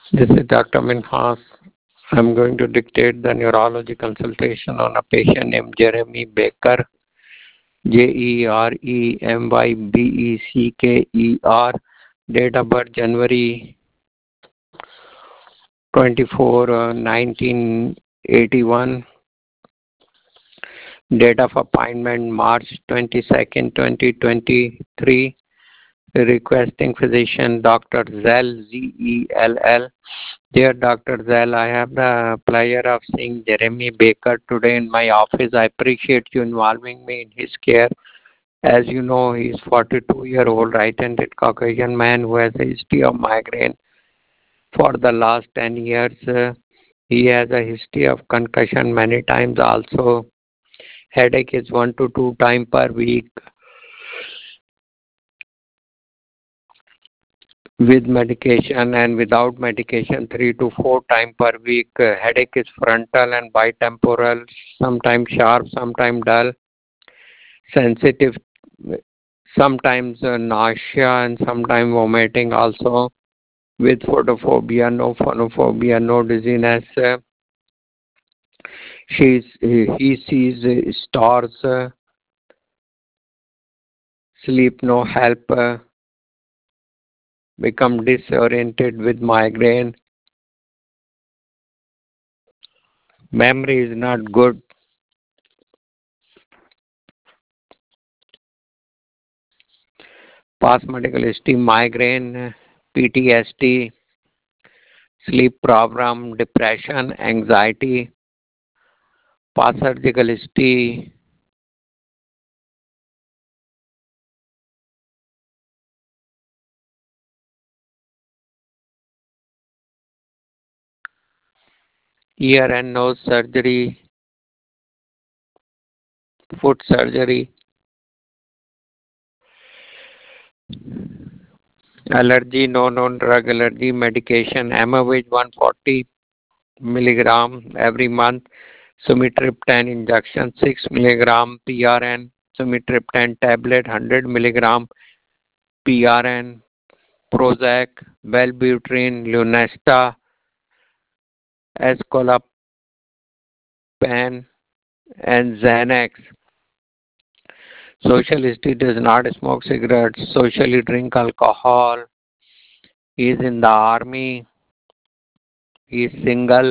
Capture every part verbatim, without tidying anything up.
This is Doctor Minhas. I'm going to dictate the neurology consultation on a patient named Jeremy Baker, J E R E M Y B E C K E R, date of birth January twenty-fourth, uh, nineteen eighty-one, date of appointment March twenty-second, twenty twenty-three, requesting physician Doctor Zell, Z E L L. Dear Doctor Zell, I have the pleasure of seeing Jeremy Baker today in my office. I appreciate you involving me in his care. As you know, he is forty-two-year-old right-handed Caucasian man who has a history of migraine for the last ten years. Uh, he has a history of concussion many times also. Headache is one to two times per week. With medication and without medication three to four times per week. Uh, headache is frontal and bitemporal, sometimes sharp, sometimes dull, sensitive, sometimes uh, nausea and sometimes vomiting also, with photophobia, no phonophobia, no dizziness. Uh, she's, he sees uh, stars, uh, sleep no help, uh, become disoriented with migraine. Memory is not good. Past medical history, migraine, P T S D, sleep problem, depression, anxiety. Past surgical history, ear and nose surgery, foot surgery, allergy, no known drug allergy, medication, Amavage one hundred forty milligram every month, sumatriptan injection six milligram, P R N, sumatriptan tablet one hundred milligram, P R N, Prozac, Wellbutrin, Lunesta, Escolapan, and Xanax. Social history, does not smoke cigarettes, socially drink alcohol, he is in the army, he is single,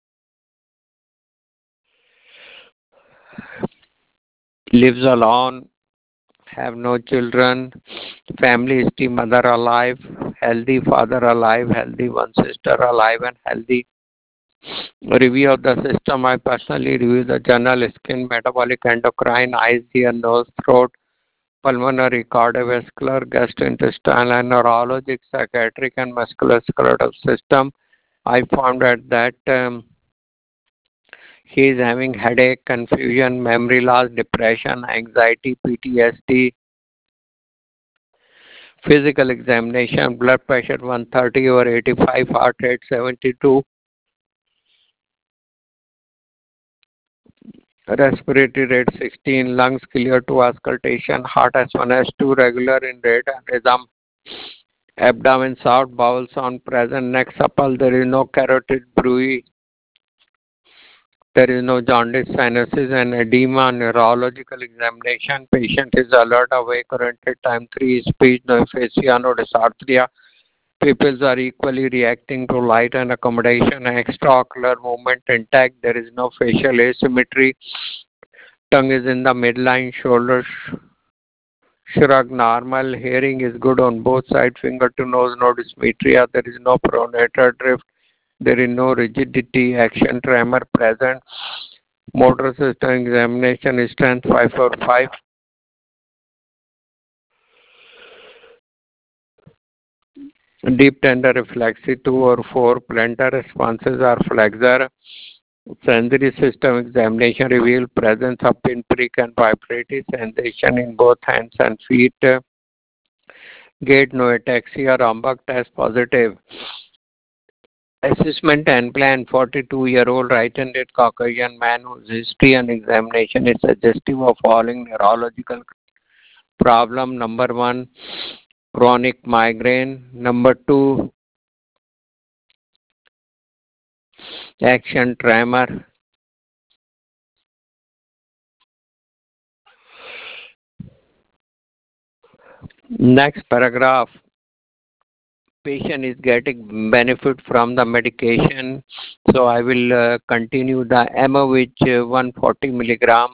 lives alone, have no children, family history, mother alive, healthy, father alive, healthy, one sister alive and healthy. Review of the system, I personally review the journal, skin, metabolic, endocrine, eyes, ear, nose, throat, pulmonary, cardiovascular, gastrointestinal, and neurologic, psychiatric, and musculoskeletal system. I found out that um, he is having headache, confusion, memory loss, depression, anxiety, P T S D. Physical examination, blood pressure one thirty over eighty-five, heart rate seventy-two, respiratory rate sixteen, lungs clear to auscultation, heart S one S two regular in rate and rhythm, abdomen soft, bowel sound present, neck supple, there is no carotid bruit, there is no jaundice, sinuses and edema. Neurological examination, patient is alert, awake, oriented, time three, speech, no aphasia, no dysarthria. Pupils are equally reacting to light and accommodation, extraocular movement intact, there is no facial asymmetry. Tongue is in the midline, shoulders shrug normal, hearing is good on both sides, finger to nose, no dysmetria, there is no pronator drift, there is no rigidity, action tremor present. Motor system examination is strength five four five. Deep tender reflexy two or four, plantar responses are flexor. Sensory system examination revealed presence of pinprick and vibratory sensation in both hands and feet. Gait no ataxia, Rombach test positive. Assessment and plan, forty-two-year-old right-handed Caucasian man whose history and examination is suggestive of following neurological problem. Number one, chronic migraine. Number two, Action tremor. Next paragraph. Patient is getting benefit from the medication. So I will uh, continue the Emovich uh, one hundred forty milligram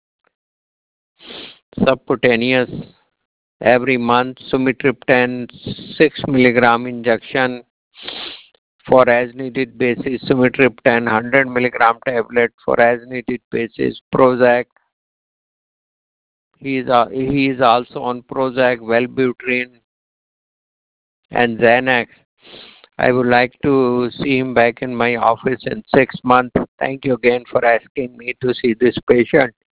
subcutaneous every month. Sumatriptan six milligram injection for as needed basis. Sumatriptan one hundred milligram tablet for as needed basis. Prozac. He is, uh, he is also on Prozac, Wellbutrin, and Xanax. I would like to see him back in my office in six months. Thank you again for asking me to see this patient.